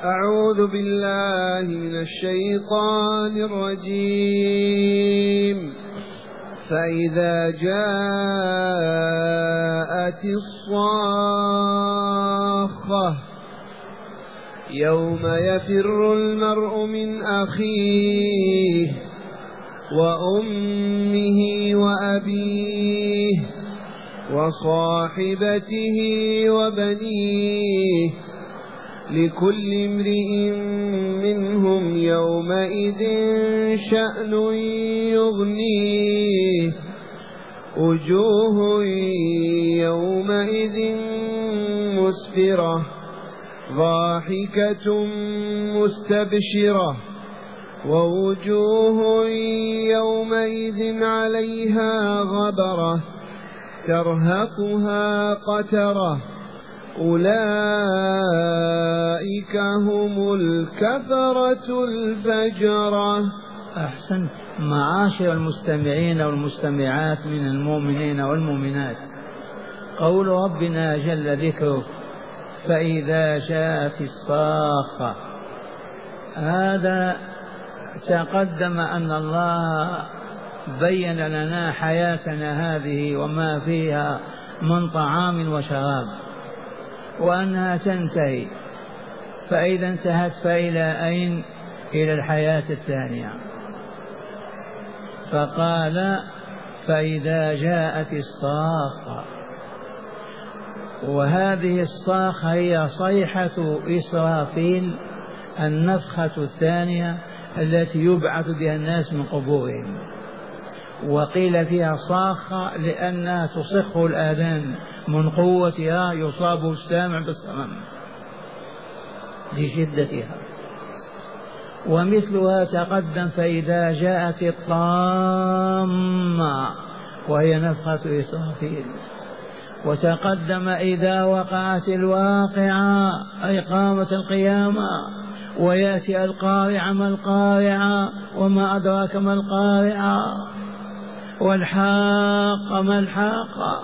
أعوذ بالله من الشيطان الرجيم. فإذا جاءت الصاخة يوم يفر المرء من أخيه وأمه وأبيه وصاحبته وبنيه لكل امرئ منهم يومئذ شأن يغنيه وجوه يومئذ مسفرة ضاحكة مستبشرة ووجوه يومئذ عليها غبرة ترهقها قترة أولئك هم الكفرة الفجرة. أحسنت. معاشر المستمعين والمستمعات من المؤمنين والمؤمنات، قول ربنا جل ذكره فإذا جاءت الصاخة، هذا تقدم أن الله بين لنا حياتنا هذه وما فيها من طعام وشراب وأنها تنتهي، فإذا انتهت فإلى أين؟ إلى الحياة الثانية. فقال فإذا جاءت الصاخة، وهذه الصاخة هي صيحة إسرافيل، النفخة الثانية التي يبعث بها الناس من قبورهم. وقيل فيها صاخة لأنها تصخ الآذان، من قوتها يصاب السامع بالصمم لشدتها. ومثلها تقدم فإذا جاءت الطامة وهي نفخة إسرافيل. وتقدم إذا وقعت الواقعة أي قامت القيامة. ويأتي القارعة ما القارعة وما أدراك ما القارعة والحاقة ما الحاقة.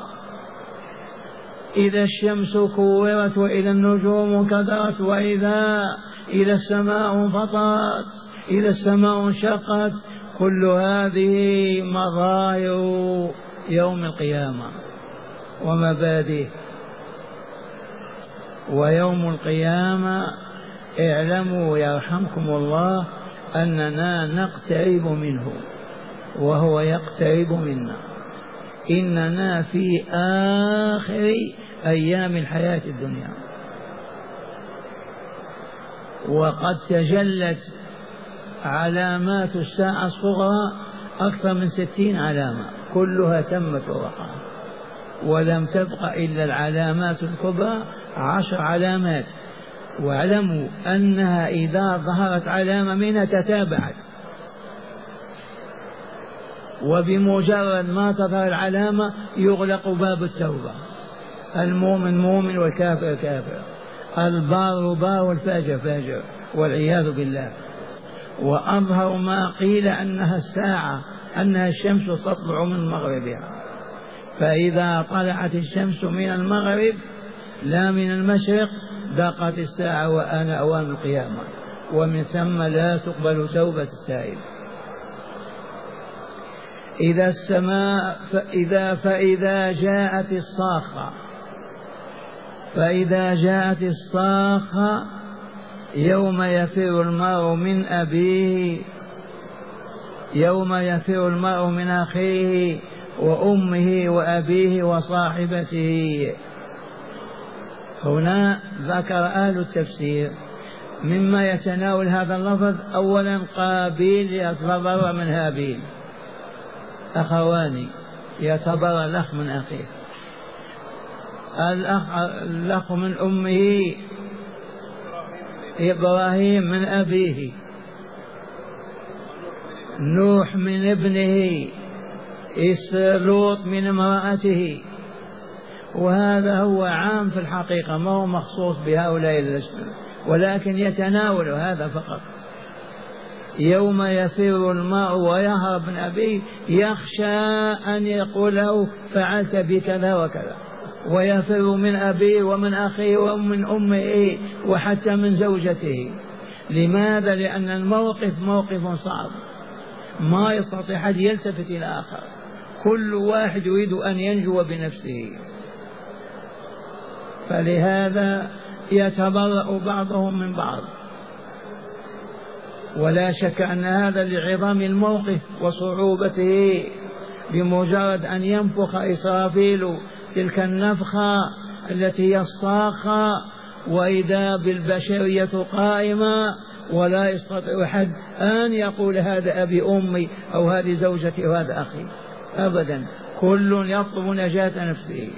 إذا الشمس كورت وإذا النجوم كدرت وإذا السماء انفطرت إذا السماء انشقت. كل هذه مظاهر يوم القيامة ومبادئه. ويوم القيامة اعلموا يرحمكم الله أننا نقترب منه وهو يقترب منا. إننا في آخر أيام الحياة الدنيا، وقد تجلت علامات الساعة الصغرى أكثر من 60 علامة، كلها تمت ووقعت، ولم تبق إلا العلامات الكبرى 10 علامات. واعلموا أنها إذا ظهرت علامة منها تتابعت، وبمجرد ما تظهر العلامة يغلق باب التوبة. المؤمن مؤمن والكافر كافر، البار بار والفاجر فاجر والعياذ بالله. وأظهر ما قيل أنها الساعة أنها الشمس تطلع من مغربها، فإذا طلعت الشمس من المغرب لا من المشرق ضاقت الساعة وأنا أوان القيامة، ومن ثم لا تقبل توبة السائل. إذا السماء فإذا جاءت الصاخة، فإذا جاءت الصاخة يوم يفر المرء من أبيه، يوم يفر المرء من أخيه وأمه وأبيه وصاحبته. هنا ذكر أهل التفسير مما يتناول هذا اللفظ: أولا قابيل يتبرأ من هابيل، أخوان يتبرأ الأخ من أخيه، الأخ من أمه إبراهيم من أبيه، نوح من ابنه، لوط من امرأته. وهذا هو عام في الحقيقة، ما هو مخصوص بهؤلاء الأشخاص، ولكن يتناول هذا فقط. يوم يفر المرء ويهرب من أبيه يخشى أن يقول له فعلت بكذا وكذا، ويفر من أبيه ومن أخيه ومن أمه وحتى من زوجته. لماذا؟ لأن الموقف موقف صعب، ما يستطيع أحد يلتفت إلى آخر، كل واحد يريد أن ينجو بنفسه. فلهذا يتبرأ بعضهم من بعض. ولا شك أن هذا لعظم الموقف وصعوبته. بمجرد أن ينفخ إسرافيل تلك النفخة التي هي الصاخة، وإذا بالبشرية قائمة، ولا يستطيع أحد أن يقول هذا أبي أمي أو هذه زوجتي أو هذا أخي أبدا، كل يطلب نجاة نفسه.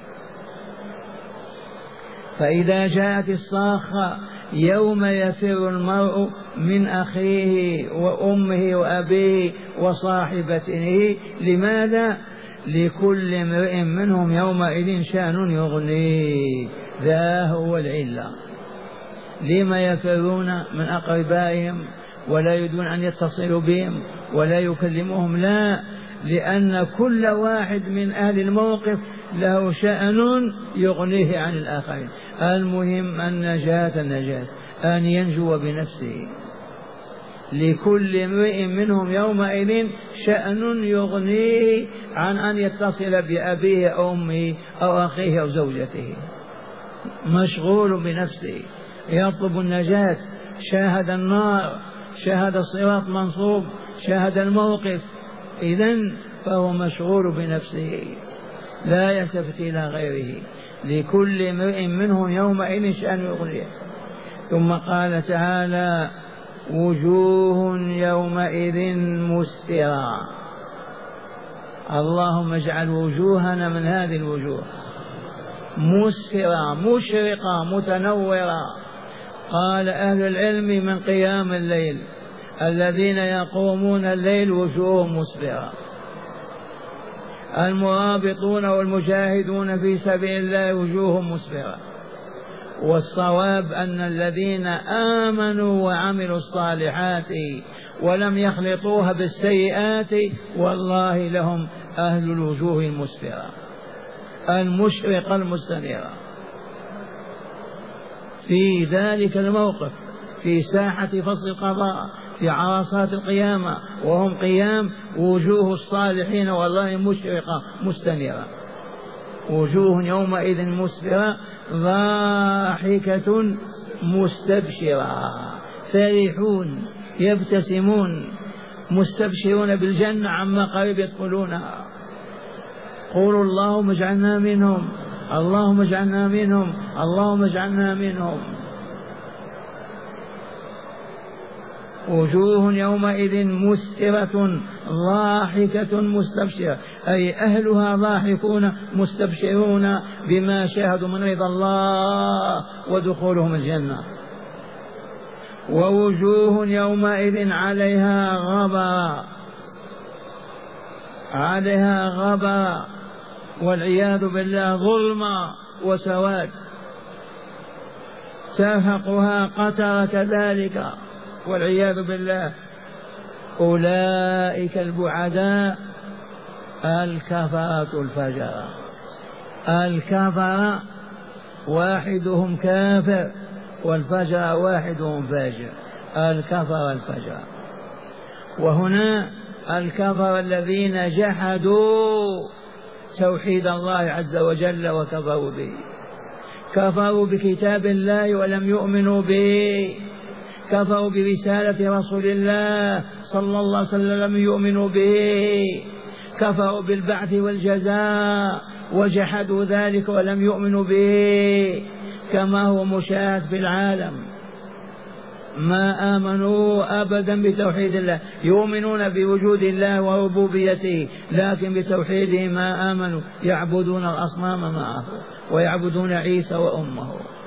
فإذا جاءت الصاخة يوم يفر المرء من أخيه وأمه وأبيه وصاحبته. لماذا؟ لكل امرئ منهم يومئذ شأن يغنيه. ذا هو العلة. لما يفرون من أقربائهم ولا يريدون أن يتصلوا بهم ولا يكلموهم؟ لا، لأن كل واحد من أهل الموقف له شأن يغنيه عن الآخرين. المهم النجاة، أن ينجو بنفسه. لكل امرئ منهم يومئذ شأن يغنيه عن أن يتصل بأبيه أو أمه أو أخيه أو زوجته، مشغول بنفسه يطلب النجاة. شاهد النار، شاهد الصراط منصوب، شاهد الموقف، إذن فهو مشغول بنفسه لا يلتفت إلى غيره. لكل امرئ منهم يومئذ شأن يغنيه. ثم قال تعالى: وجوه يومئذ مسفرة. اللهم اجعل وجوهنا من هذه الوجوه، مسفرة مشرقة متنورة. قال أهل العلم: من قيام الليل، الذين يقومون الليل وجوههم مسفرة. المرابطون والمجاهدون في سبيل الله وجوههم مسفرة. والصواب أن الذين آمنوا وعملوا الصالحات ولم يخلطوها بالسيئات والله لهم أهل الوجوه المسفرة المشرقة المستنيرة. في ذلك الموقف، في ساحة فصل القضاء، في عرصات القيامة وهم قيام، وجوه الصالحين والله مشرقة مستنيرة. وجوه يومئذ مسفرة ضاحكة مستبشرة، فرحون يبتسمون مستبشرون بالجنة عما قريب يدخلونها. قولوا اللهم اجعلنا منهم، اللهم اجعلنا منهم، اللهم اجعلنا منهم. وجوه يومئذ مسفرة ضاحكة مستبشرة، أي أهلها ضاحكون مستبشرون بما شاهدوا من رضا الله ودخولهم الجنة. ووجوه يومئذ عليها غبرة، عليها غبرة والعياذ بالله ظلمة وسواد، ترهقها قتر كذلك والعياذ بالله. أولئك البعداء الكفرة الفجرة. الكفرة واحدهم كافر والفجر واحدهم فاجر. الكفر الفجر. وهنا الكفر الذين جحدوا توحيد الله عز وجل وكفروا به، كفروا بكتاب الله ولم يؤمنوا به، كفروا برسالة رسول الله صلى الله عليه وسلم لم يؤمنوا به، كفروا بالبعث والجزاء وجحدوا ذلك ولم يؤمنوا به، كما هو مشاهد في العالم. ما آمنوا أبدا بتوحيد الله، يؤمنون بوجود الله وربوبيته لكن بتوحيده ما آمنوا، يعبدون الأصنام معه ويعبدون عيسى وأمه.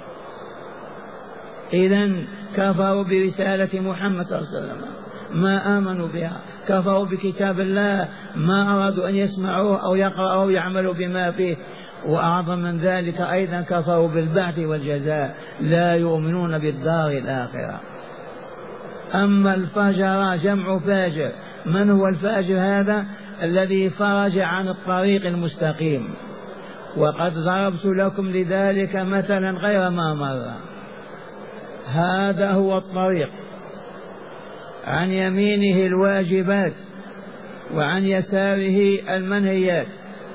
إذن كفروا برسالة محمد صلى الله عليه وسلم ما آمنوا بها، كفروا بكتاب الله ما أرادوا أن يسمعوه أو يقرأوا أو يعملوا بما فيه. وأعظم من ذلك أيضا كفروا بالبعث والجزاء، لا يؤمنون بالدار الآخرة. أما الفجر جمع فاجر. من هو الفاجر؟ هذا الذي فرج عن الطريق المستقيم وقد ضربت لكم لذلك مثلا غير ما مر. هذا هو الطريق، عن يمينه الواجبات وعن يساره المنهيات،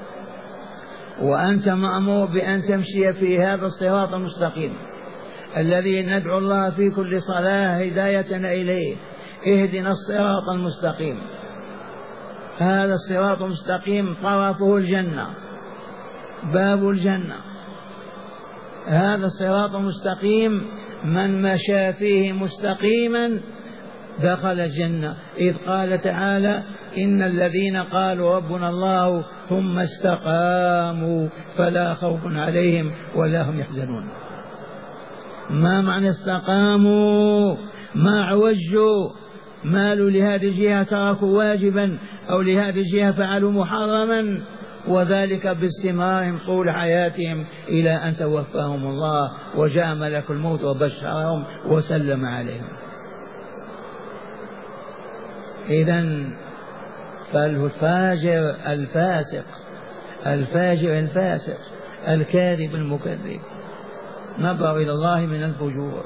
وأنت مأمور بأن تمشي في هذا الصراط المستقيم الذي ندعو الله في كل صلاة هدايتنا إليه. اهدنا الصراط المستقيم. هذا الصراط المستقيم طرفه الجنة، باب الجنة. هذا الصراط المستقيم من مشى فيه مستقيما دخل الجنة، إذ قال تعالى: إن الذين قالوا ربنا الله ثم استقاموا فلا خوف عليهم ولا هم يحزنون. ما معنى استقاموا؟ ما عوجوا، مالوا لهذه الجهة تركوا واجبا، أو لهذه الجهة فعلوا محرما، وذلك باستمرارهم طول حياتهم إلى أن توفاهم الله وجاء ملك الموت وبشرهم وسلم عليهم. إذن فالفاجر الفاسق، الفاجر الفاسق الكاذب المكذب نظر إلى الله من الفجور.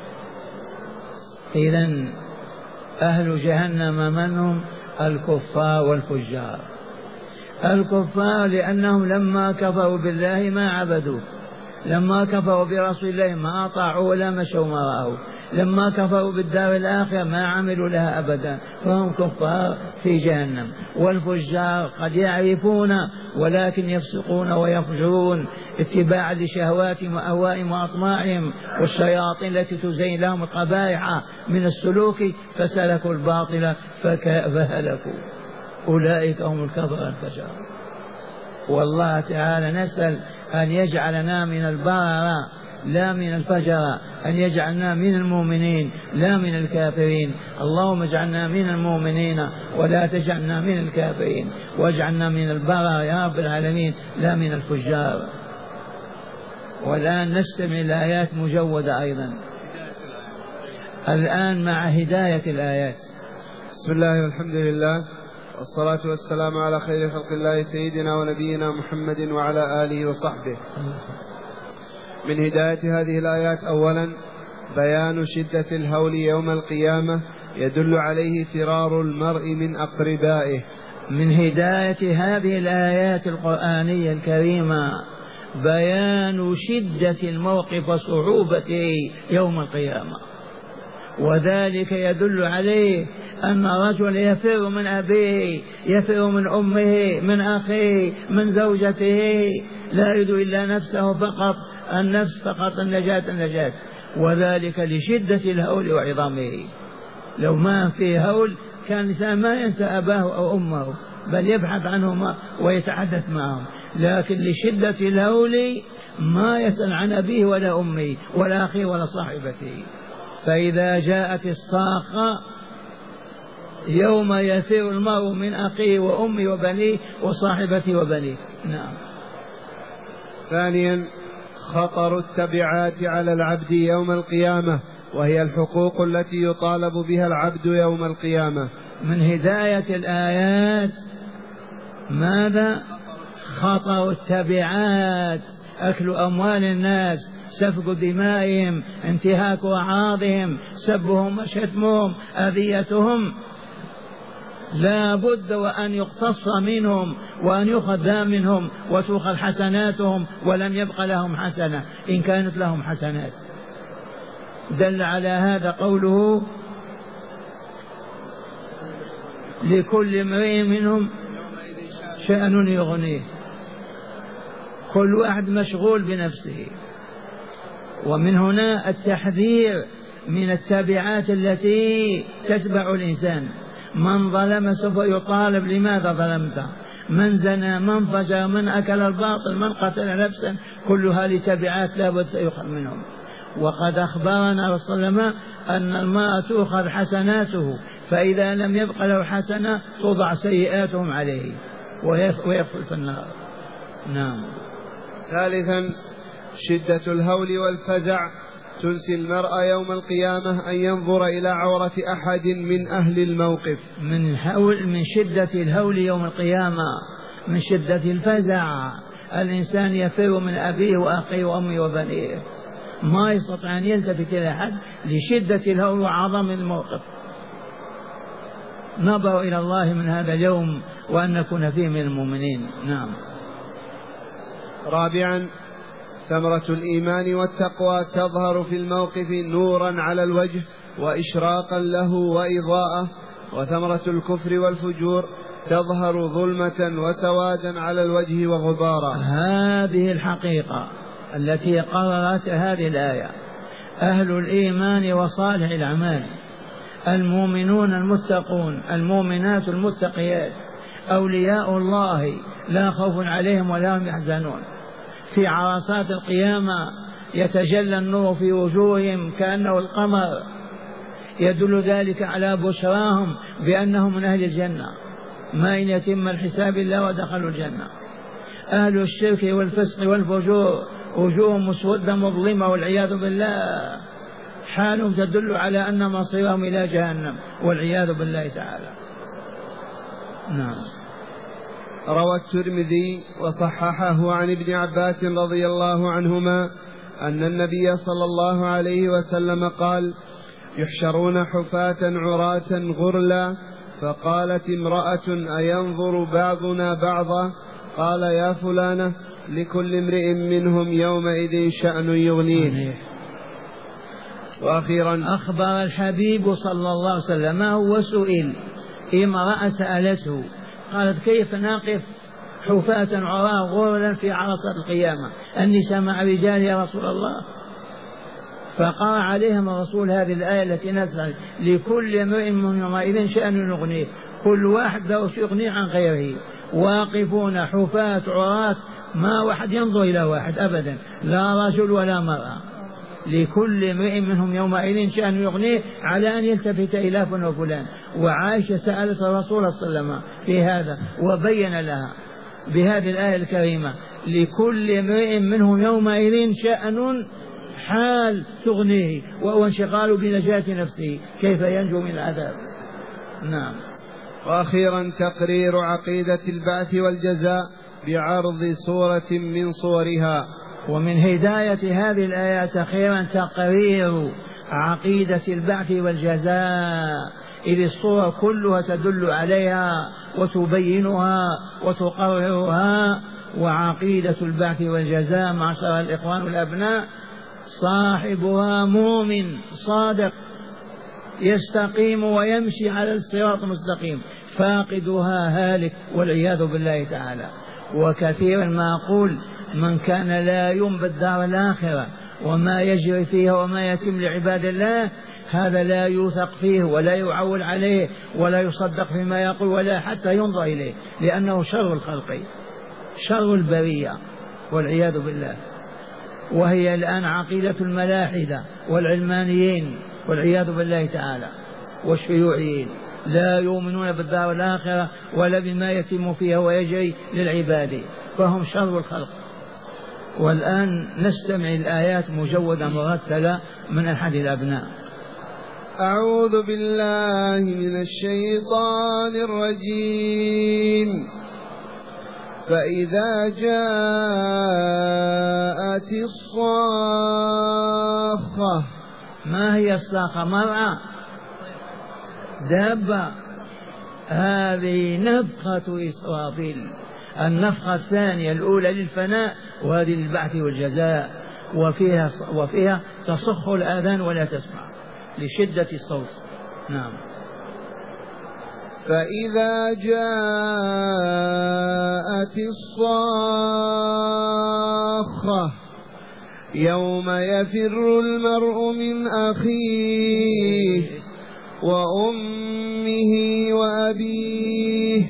إذن أهل جهنم من هم؟ الكفار والفجار. الكفار لأنهم لما كفروا بالله ما عبدوه، لما كفروا برسول الله ما أطاعوا ولا مشوا وراءه، لما كفروا بالدار الآخرة ما عملوا لها أبدا، فهم كفار في جهنم. والفجار قد يعرفون ولكن يفسقون ويفجرون اتباعا لشهواتهم وأهوائهم وأطماعهم والشياطين التي تزين لهم القبائح من السلوك، فسلكوا الباطل فهلكوا. أولئك هم الكفرة الفجار. والله تعالى نسأل أن يجعلنا من البررة لا من الفجرة، أن يجعلنا من المؤمنين لا من الكافرين. اللهم اجعلنا من المؤمنين ولا تجعلنا من الكافرين، واجعلنا من البررة يا رب العالمين لا من الفجار. والآن نستمع الآيات مجودة أيضا. الآن مع هداية الآيات. بسم الله والحمد لله والصلاة والسلام على خير خلق الله سيدنا ونبينا محمد وعلى آله وصحبه. من هداية هذه الآيات: أولا بيان شدة الهول يوم القيامة يدل عليه فرار المرء من أقربائه. من هداية هذه الآيات القرآنية الكريمة بيان شدة الموقف وصعوبته يوم القيامة، وذلك يدل عليه أن الرجل يفر من أبيه، يفر من أمه، من أخيه، من زوجته، لا يريد إلا نفسه فقط، النفس فقط، النجاة، وذلك لشدة الهول وعظامه. لو ما في هول كان الإنسان ما ينسى أباه أو أمه، بل يبحث عنهما ويتحدث معهم، لكن لشدة الهول ما يسأل عن أبيه ولا أمه ولا أخيه ولا صاحبته. فإذا جاءت الصاخة يوم يفر المرء من أخيه وأمه وبنيه وصاحبته وبنيه. نعم. ثانيا خطر التبعات على العبد يوم القيامة، وهي الحقوق التي يطالب بها العبد يوم القيامة. من هداية الآيات ماذا؟ خطر التبعات، أكل أموال الناس، سفك دمائهم، انتهاك أعراضهم، سبهم وشتمهم، أذيتهم، لا بد وأن يقتص منهم وأن يؤخذ منهم وتؤخذ حسناتهم، ولم يبق لهم حسنة إن كانت لهم حسنات. دل على هذا قوله: لكل امرئ منهم شأن يغنيه. كل واحد مشغول بنفسه. ومن هنا التحذير من التبعات التي تتبع الإنسان. من ظلم سوف يطالب لماذا ظلمت، من زنى، من فجر، من أكل الباطل، من قتل نفسا، كلها لتبعات لا بد سيؤخذ منهم. وقد أخبرنا رسول الله أن المرء تؤخذ حسناته، فإذا لم يبق له حسنة توضع سيئاتهم عليه ويدخل في النار. نعم. ثالثا شدة الهول والفزع تنسي المرء يوم القيامة أن ينظر إلى عورة أحد من أهل الموقف. من شدة الهول يوم القيامة، من شدة الفزع الإنسان يفر من أبيه وأخيه وأمه وبنيه، ما يستطيع أن يلتفت إلى أحد لشدة الهول وعظم الموقف. نبرأ إلى الله من هذا اليوم وأن نكون فيه من المؤمنين. نعم. رابعا، ثمرة الإيمان والتقوى تظهر في الموقف نورا على الوجه وإشراقا له وإضاءة، وثمرة الكفر والفجور تظهر ظلمة وسوادا على الوجه وغبارا. هذه الحقيقة التي قررت هذه الآية. أهل الإيمان وصالح الأعمال، المؤمنون المتقون، المؤمنات المتقيات، أولياء الله لا خوف عليهم ولا هم يحزنون. في عرصات القيامة يتجلى النور في وجوههم كأنه القمر، يدل ذلك على بشراهم بأنهم من أهل الجنة، ما إن يتم الحساب إلا ودخلوا الجنة. أهل الشرك والفسق والفجور وجوههم مسودة مظلمة والعياذ بالله، حالهم تدل على أن مصيرهم إلى جهنم والعياذ بالله تعالى. نعم. روى الترمذي وصححه عن ابن عباس رضي الله عنهما أن النبي صلى الله عليه وسلم قال: يحشرون حفاة عراة غرلا، فقالت امرأة: أينظر بعضنا بعضا؟ قال: يا فلانة، لكل امرئ منهم يومئذ شأن يغنيه. وأخيرا، أخبر الحبيب صلى الله عليه وسلم وسئل، امرأة سألته قالت: كيف نقف حفاة عراة غرلا في عرصة القيامة، النساء مع رجال يا رسول الله؟ فقرأ عليهم الرسول هذه الآية التي نزلت: لكل امرئ منهم يومئذ شأن يغنيه، كل واحد له يغنيه عن غيره، واقفون حفاة عراة، ما واحد ينظر إلى واحد أبدا، لا رجل ولا مرأة، لكل امرئ منهم يومئذ شأن يغنيه، على أن يلتفت إلى فلان وفلان. وعائشة سألت الرسول صلى الله عليه وسلم في هذا وبين لها بهذه الآية الكريمة: لكل امرئ منهم يومئذ شأن حال تغنيه، وهو انشغال بنجاة نفسه، كيف ينجو من العذاب. نعم. وأخيرا، تقرير عقيدة البعث والجزاء بعرض صورة من صورها. ومن هداية هذه الآيات أخيرا تقرير عقيدة البعث والجزاء، إذ الصور كلها تدل عليها وتبينها وتقررها. وعقيدة البعث والجزاء معشر الإخوان والأبناء صاحبها مؤمن صادق يستقيم ويمشي على الصراط المستقيم، فاقدها هالك والعياذ بالله تعالى. وكثيرا ما أقول: من كان لا يؤمن بالدار الآخرة وما يجري فيها وما يتم لعباد الله، هذا لا يوثق فيه ولا يعول عليه ولا يصدق فيما يقول ولا حتى ينظر إليه، لأنه شر الخلق، شر البرية والعياذ بالله. وهي الآن عقيدة الملاحدة والعلمانيين والعياذ بالله تعالى والشيوعيين، لا يؤمنون بالدار الآخرة ولا بما يتم فيها ويجري للعباد، فهم شر الخلق. والآن نستمع الآيات مجودة مرتلة من أحد الأبناء. أعوذ بالله من الشيطان الرجيم. فإذا جاءت الصاخة. ما هي الصاخة؟ مرأة، دابة. هذه نفخة إسرافيل، النفخة الثانية، الأولى للفناء وهذه للبعث والجزاء، وفيها تصخ الآذان ولا تسمع لشدة الصوت. نعم. فإذا جاءت الصاخة يوم يفر المرء من أخيه وأمه وأبيه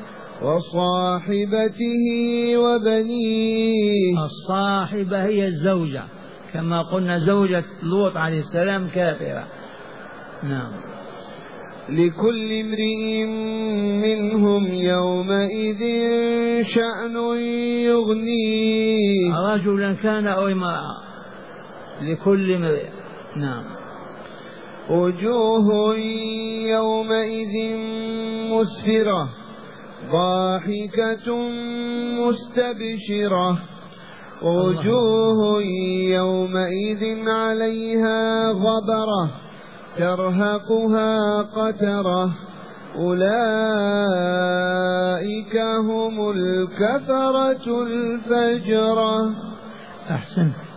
وصاحبته وبنيه. الصاحبة هي الزوجة، كما قلنا زوجة لوط عليه السلام كافرة. نعم. لكل امرئ منهم يومئذ شأن يغنيه. رجلا كان أو امرأة، لكل امرئ. نعم. وجوه يومئذ مسفرة ضاحكة مستبشرة ووجوه يومئذ عليها غبرة ترهقها قترة أولئك هم الكفرة الفجرة. أحسنت.